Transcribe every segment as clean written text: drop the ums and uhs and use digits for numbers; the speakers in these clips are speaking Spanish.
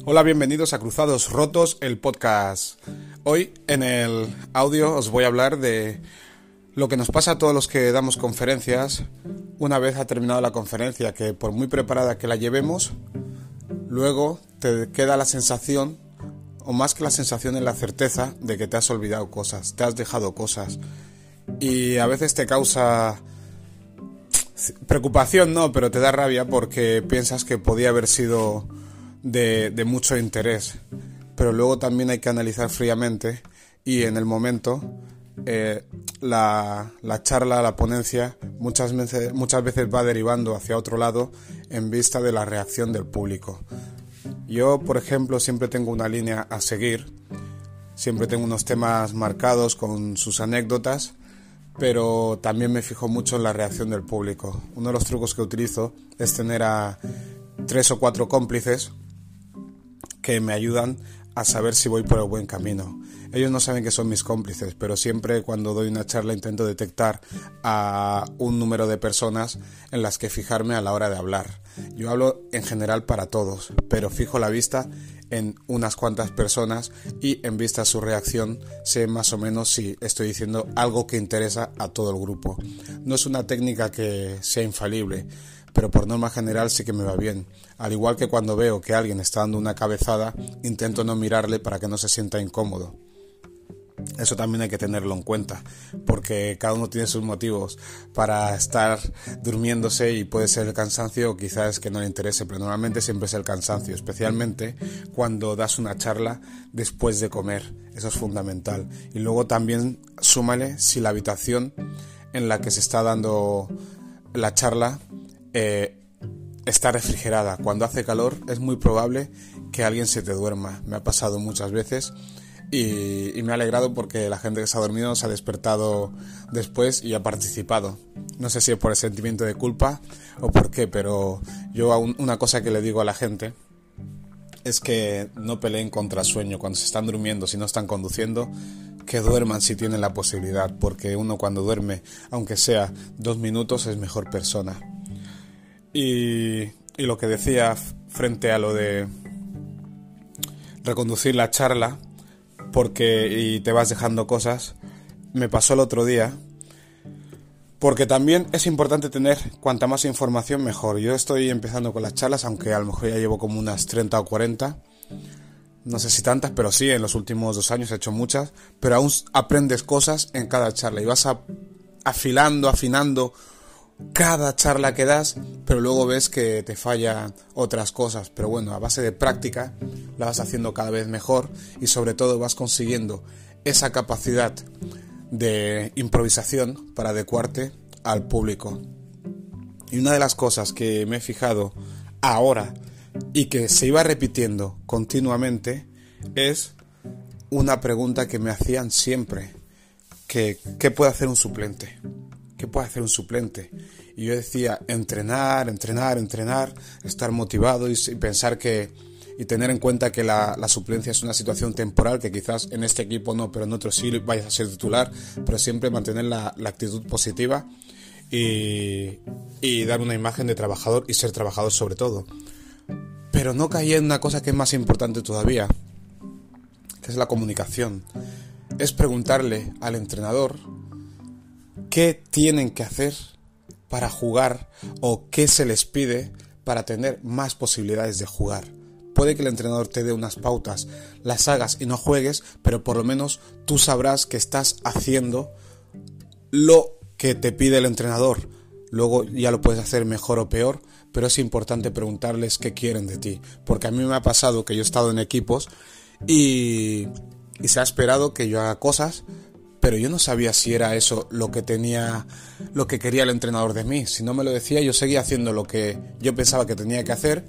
Hola, bienvenidos a Cruzados Rotos, el podcast. Hoy en el audio os voy a hablar de lo que nos pasa a todos los que damos conferencias. Una vez ha terminado la conferencia, que por muy preparada que la llevemos, luego te queda la sensación, o más que la sensación, es la certeza de que te has olvidado cosas, te has dejado cosas. Y a veces te causa preocupación, no, pero te da rabia porque piensas que podía haber sido de mucho interés, pero luego también hay que analizar fríamente y en el momento la charla, la ponencia muchas veces va derivando hacia otro lado en vista de la reacción del público. Yo, por ejemplo, siempre tengo una línea a seguir, siempre tengo unos temas marcados con sus anécdotas, pero también me fijo mucho en la reacción del público. Uno de los trucos que utilizo es tener a 3 o 4 cómplices que me ayudan a saber si voy por el buen camino. Ellos no saben que son mis cómplices, pero siempre cuando doy una charla intento detectar a un número de personas en las que fijarme a la hora de hablar. Yo hablo en general para todos, pero fijo la vista en unas cuantas personas y en vista a su reacción sé más o menos si estoy diciendo algo que interesa a todo el grupo. No es una técnica que sea infalible, pero por norma general sí que me va bien. Al igual que cuando veo que alguien está dando una cabezada, intento no mirarle para que no se sienta incómodo. Eso también hay que tenerlo en cuenta, porque cada uno tiene sus motivos para estar durmiéndose y puede ser el cansancio o quizás que no le interese, pero normalmente siempre es el cansancio, especialmente cuando das una charla después de comer. Eso es fundamental. Y luego también súmale si la habitación en la que se está dando la charla está refrigerada. Cuando hace calor es muy probable que alguien se te duerma. Me ha pasado muchas veces y me ha alegrado porque la gente que se ha dormido se ha despertado después y ha participado. No sé si es por el sentimiento de culpa o por qué, pero yo una cosa que le digo a la gente es que no peleen contra sueño cuando se están durmiendo, si no están conduciendo, que duerman si tienen la posibilidad, porque uno cuando duerme, aunque sea 2 minutos, es mejor persona. Y lo que decía frente a lo de reconducir la charla y te vas dejando cosas, me pasó el otro día, porque también es importante tener cuanta más información mejor. Yo estoy empezando con las charlas, aunque a lo mejor ya llevo como unas 30 o 40, no sé si tantas, pero sí, en los últimos 2 años he hecho muchas, pero aún aprendes cosas en cada charla y vas afinando cada charla que das, pero luego ves que te fallan otras cosas, pero bueno, a base de práctica la vas haciendo cada vez mejor y sobre todo vas consiguiendo esa capacidad de improvisación para adecuarte al público. Y una de las cosas que me he fijado ahora y que se iba repitiendo continuamente es una pregunta que me hacían siempre: ¿qué puede hacer un suplente? ¿Qué puede hacer un suplente? Y yo decía, entrenar, estar motivado y pensar y tener en cuenta que la suplencia es una situación temporal, que quizás en este equipo no, pero en otro sí vayas a ser titular, pero siempre mantener la actitud positiva y dar una imagen de trabajador y ser trabajador sobre todo. Pero no caí en una cosa que es más importante todavía, que es la comunicación. Es preguntarle al entrenador qué tienen que hacer para jugar o qué se les pide para tener más posibilidades de jugar. Puede que el entrenador te dé unas pautas, las hagas y no juegues, pero por lo menos tú sabrás que estás haciendo lo que te pide el entrenador. Luego ya lo puedes hacer mejor o peor, pero es importante preguntarles qué quieren de ti, porque a mí me ha pasado que yo he estado en equipos y se ha esperado que yo haga cosas, pero yo no sabía si era eso lo que quería el entrenador de mí. Si no me lo decía, yo seguía haciendo lo que yo pensaba que tenía que hacer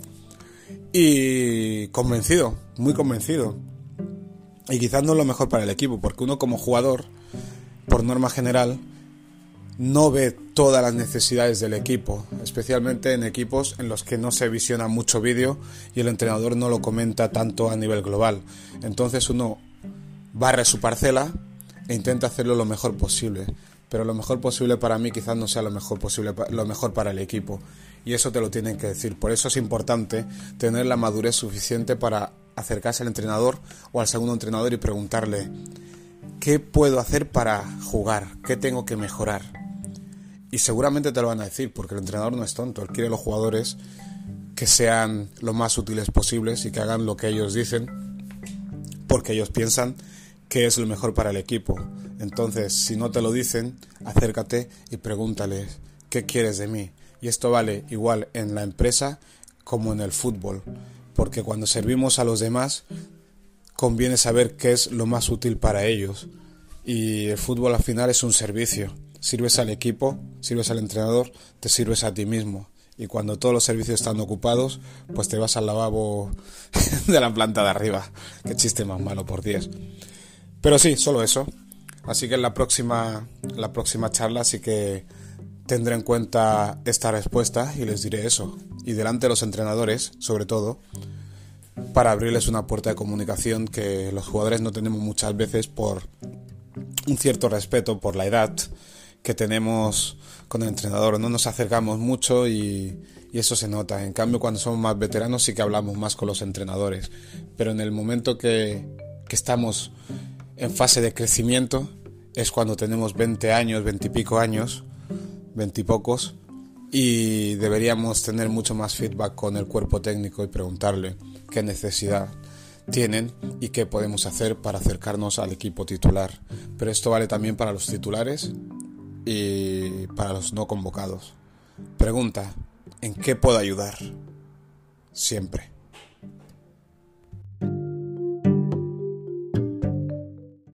y convencido, muy convencido. Y quizás no es lo mejor para el equipo, porque uno como jugador, por norma general, no ve todas las necesidades del equipo, especialmente en equipos en los que no se visiona mucho vídeo y el entrenador no lo comenta tanto a nivel global. Entonces uno barre su parcela e intenta hacerlo lo mejor posible, pero lo mejor posible para mí quizás no sea lo mejor para el equipo, y eso te lo tienen que decir. Por eso es importante tener la madurez suficiente para acercarse al entrenador o al segundo entrenador y preguntarle: ¿qué puedo hacer para jugar? ¿Qué tengo que mejorar? Y seguramente te lo van a decir, porque el entrenador no es tonto. Él quiere a los jugadores que sean lo más útiles posibles y que hagan lo que ellos dicen, porque ellos piensan que es lo mejor para el equipo. Entonces, si no te lo dicen, acércate y pregúntales: ¿qué quieres de mí? Y esto vale igual en la empresa como en el fútbol, porque cuando servimos a los demás conviene saber qué es lo más útil para ellos. Y el fútbol al final es un servicio. Sirves al equipo, sirves al entrenador, te sirves a ti mismo. Y cuando todos los servicios están ocupados, pues te vas al lavabo de la planta de arriba. Qué chiste más malo, por Dios. Pero sí, solo eso. Así que en la próxima charla sí que tendré en cuenta esta respuesta y les diré eso. Y delante de los entrenadores, sobre todo, para abrirles una puerta de comunicación que los jugadores no tenemos muchas veces por un cierto respeto por la edad que tenemos con el entrenador. No nos acercamos mucho y eso se nota. En cambio, cuando somos más veteranos sí que hablamos más con los entrenadores. Pero en el momento que estamos en fase de crecimiento es cuando tenemos 20 años, 20 y pico años, 20 y pocos, y deberíamos tener mucho más feedback con el cuerpo técnico y preguntarle qué necesidad tienen y qué podemos hacer para acercarnos al equipo titular. Pero esto vale también para los titulares y para los no convocados. Pregunta: ¿en qué puedo ayudar? Siempre.